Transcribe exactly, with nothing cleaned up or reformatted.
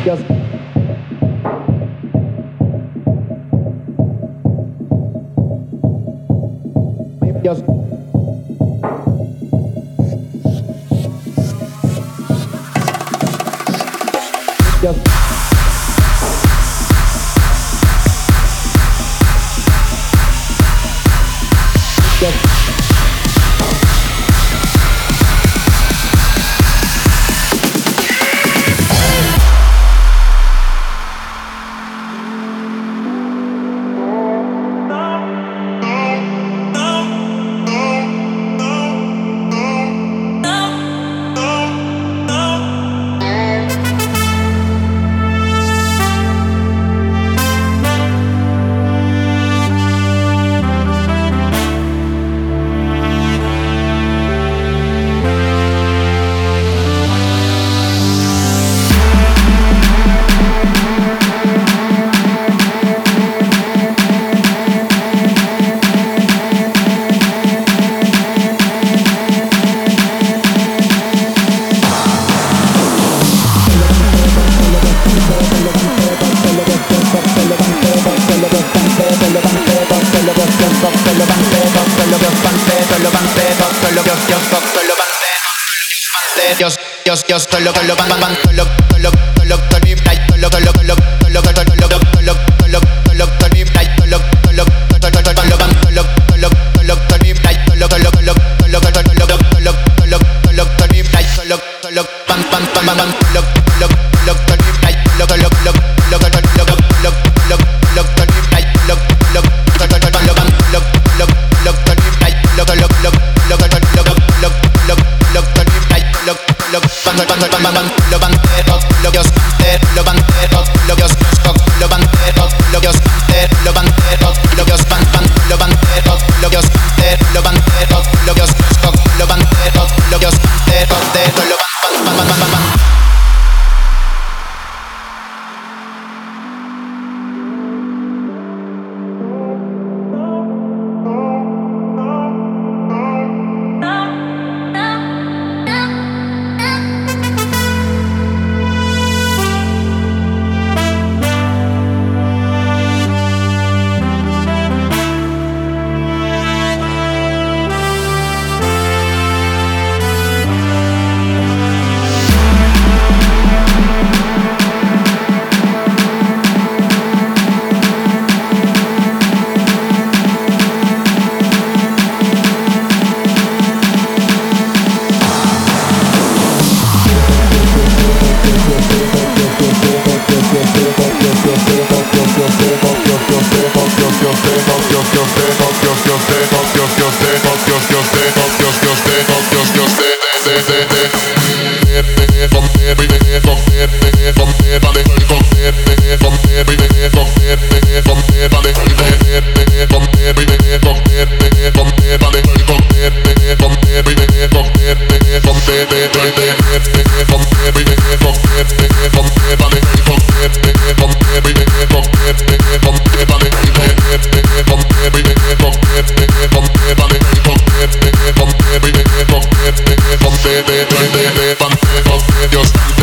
Dios, Dios, Dios, solo, solo, ban, ban, ban, solo, solo, solo, solo, solo, solo, solo, solo, solo, solo, solo, solo, solo, solo, solo, solo, solo, solo, ban, solo, solo, solo, solo, solo, solo, solo, solo, solo, solo, solo, solo, solo, solo, solo, ban, ban, ban, ban, ban, solo, solo, solo, solo, solo, solo, solo, solo, solo, solo, Just